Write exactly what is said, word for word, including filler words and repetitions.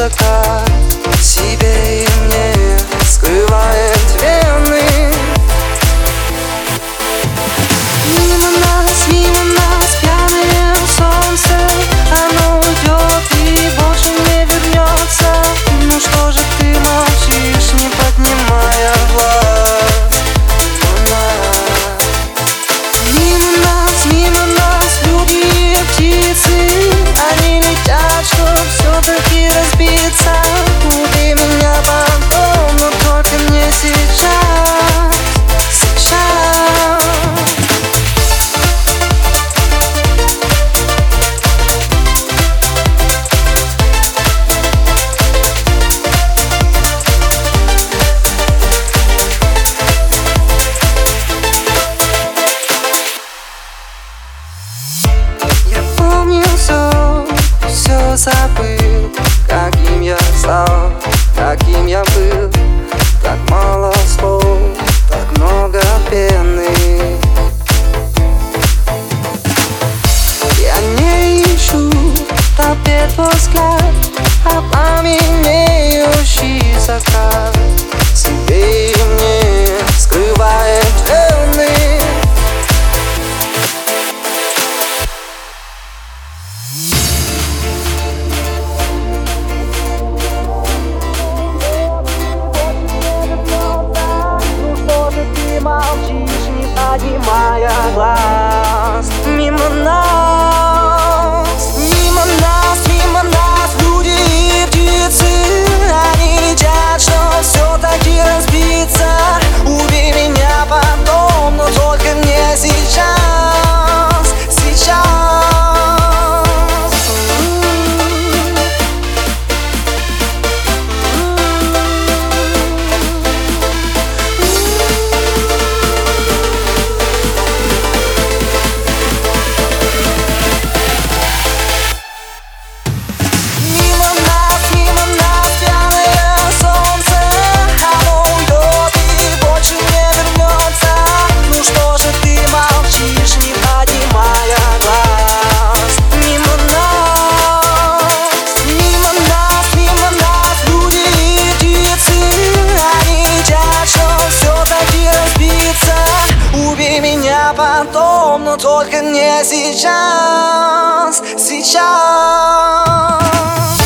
закат себе и мне скрывает вены. Мимо нас, мимо нас пьяное солнце, оно уйдет и больше не вернется. Ну что же ты молчишь, не поднимая глаз? Мимо нас, мимо нас люди и птицы, они летят, чтоб все-таки разбиться. Убей меня потом, но только не сейчас, сейчас. Я помню все, все забыл, каким я стал, каким я был. Так мало слов, так много пены. Я не ищу в толпе твой взгляд, а пламенеющий закат себе и мне скрывает вены. Молчишь, не поднимая глаз. Мимо нас, мимо нас, мимо нас люди и птицы, они летят, чтоб все-таки разбиться. Убей меня потом, но только не сейчас, сейчас. Потом, но только не сейчас, сейчас.